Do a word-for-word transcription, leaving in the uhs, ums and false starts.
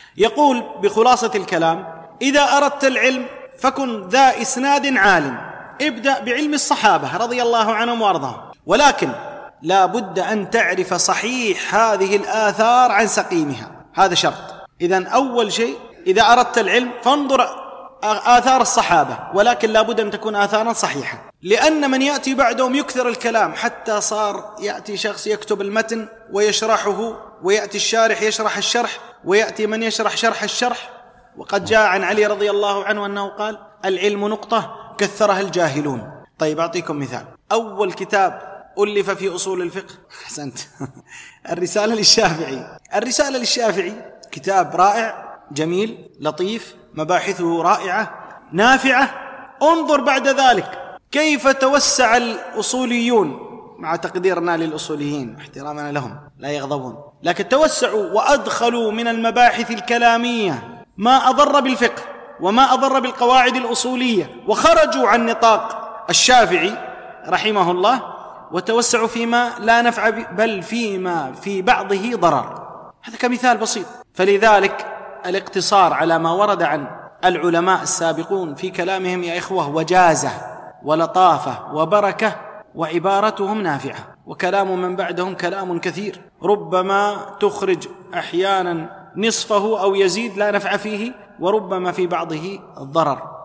يقول بخلاصة الكلام: إذا أردت العلم فكن ذا إسناد عال، ابدأ بعلم الصحابة رضي الله عنهم وأرضاهم، ولكن لا بد أن تعرف صحيح هذه الآثار عن سقيمها، هذا شرط. إذن أول شيء إذا أردت العلم فانظر آثار الصحابة، ولكن لا بد أن تكون آثارا صحيحة، لأن من يأتي بعدهم يكثر الكلام حتى صار يأتي شخص يكتب المتن ويشرحه، ويأتي الشارح يشرح الشرح، ويأتي من يشرح شرح الشرح. وقد جاء عن علي رضي الله عنه أنه قال: العلم نقطة كثرها الجاهلون. طيب أعطيكم مثال. أول كتاب ألف في أصول الفقه، أحسنت الرسالة للشافعي. الرسالة للشافعي كتاب رائع جميل لطيف، مباحثه رائعة نافعة. انظر بعد ذلك كيف توسع الأصوليون، مع تقديرنا للأصوليين واحترامنا لهم لا يغضبون، لكن توسعوا وأدخلوا من المباحث الكلامية ما أضر بالفقه وما أضر بالقواعد الأصولية، وخرجوا عن نطاق الشافعي رحمه الله، وتوسعوا فيما لا نفع بل فيما في بعضه ضرر. هذا كمثال بسيط. فلذلك الاقتصار على ما ورد عن العلماء السابقون في كلامهم يا إخوة وجازة ولطافة وبركة، وعبارتهم نافعة، وكلام من بعدهم كلام كثير ربما تخرج أحيانا نصفه أو يزيد لا نفع فيه، وربما في بعضه الضرر.